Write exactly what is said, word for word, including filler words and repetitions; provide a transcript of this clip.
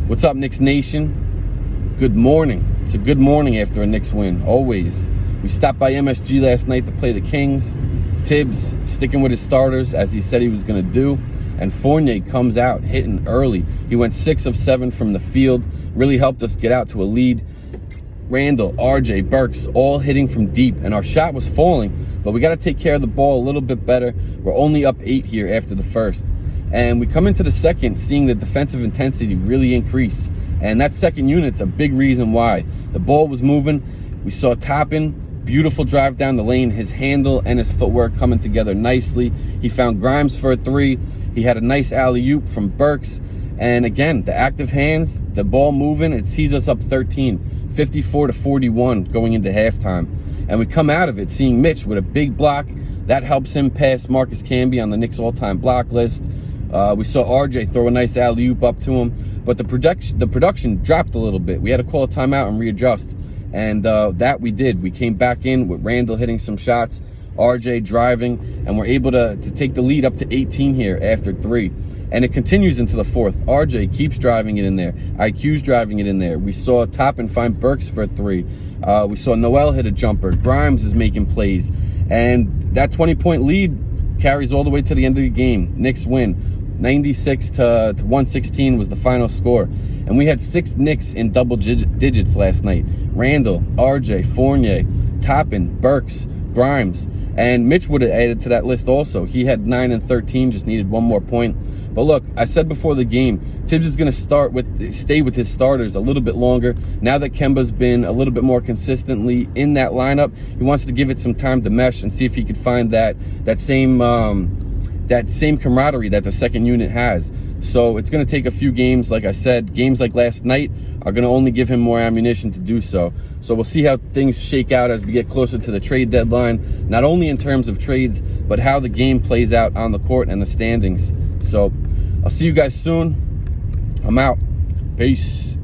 What's up, Knicks Nation? Good morning. It's a good morning after a Knicks win, always. We stopped by M S G last night to play the Kings. Tibbs sticking with his starters as he said he was going to do. And Fournier comes out hitting early. He went six of seven from the field. Really helped us get out to a lead. Randall, R J, Burks, all hitting from deep. And our shot was falling, but we got to take care of the ball a little bit better. We're only up eight here after the first. And we come into the second seeing the defensive intensity really increase. And that second unit's a big reason why. The ball was moving. We saw Toppin, beautiful drive down the lane. His handle and his footwork coming together nicely. He found Grimes for a three. He had a nice alley-oop from Burks. And again, the active hands, the ball moving, it sees us up thirteen, fifty-four to forty-one going into halftime. And we come out of it seeing Mitch with a big block. That helps him pass Marcus Camby on the Knicks all-time block list. Uh, we saw R J throw a nice alley-oop up to him, but the production the production dropped a little bit. We had to call a timeout and readjust, and uh, that we did. We came back in with Randall hitting some shots, R J driving, and we're able to, to take the lead up to eighteen here after three. And it continues into the fourth. R J keeps driving it in there. I Q's driving it in there. We saw Toppin find Burks for a three. Uh, we saw Noel hit a jumper. Grimes is making plays. And that twenty-point lead carries all the way to the end of the game. Knicks win. ninety-six to one sixteen was the final score. And we had six Knicks in double digits last night. Randall, R J, Fournier, Toppin, Burks, Grimes. And Mitch would have added to that list also. He had nine and thirteen, just needed one more point. But look, I said before the game, Tibbs is going to start with, stay with his starters a little bit longer. Now that Kemba's been a little bit more consistently in that lineup, he wants to give it some time to mesh and see if he could find that that same um, that same camaraderie that the second unit has. So it's going to take a few games. Like I said, games like last night are going to only give him more ammunition to do so. So we'll see how things shake out as we get closer to the trade deadline, not only in terms of trades, but how the game plays out on the court and the standings. So I'll see you guys soon. I'm out. Peace.